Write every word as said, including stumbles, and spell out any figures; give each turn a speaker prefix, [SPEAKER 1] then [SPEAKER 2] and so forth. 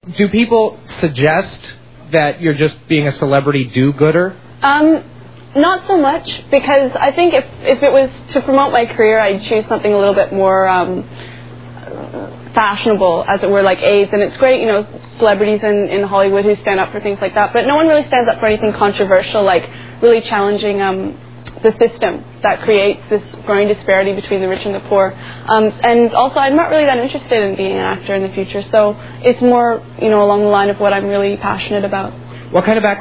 [SPEAKER 1] do people suggest that you're just being a celebrity do-gooder?
[SPEAKER 2] Um, not so much, because I think if if it was to promote my career, I'd choose something a little bit more um, fashionable, as it were, like AIDS. And it's great, you know, celebrities in, in Hollywood who stand up for things like that. But no one really stands up for anything controversial, like really challenging um, the system that creates this growing disparity between the rich and the poor. Um, and also, I'm not really that interested in being an actor in the future. So it's more, you know, along the line of what I'm really passionate about.
[SPEAKER 1] What kind of background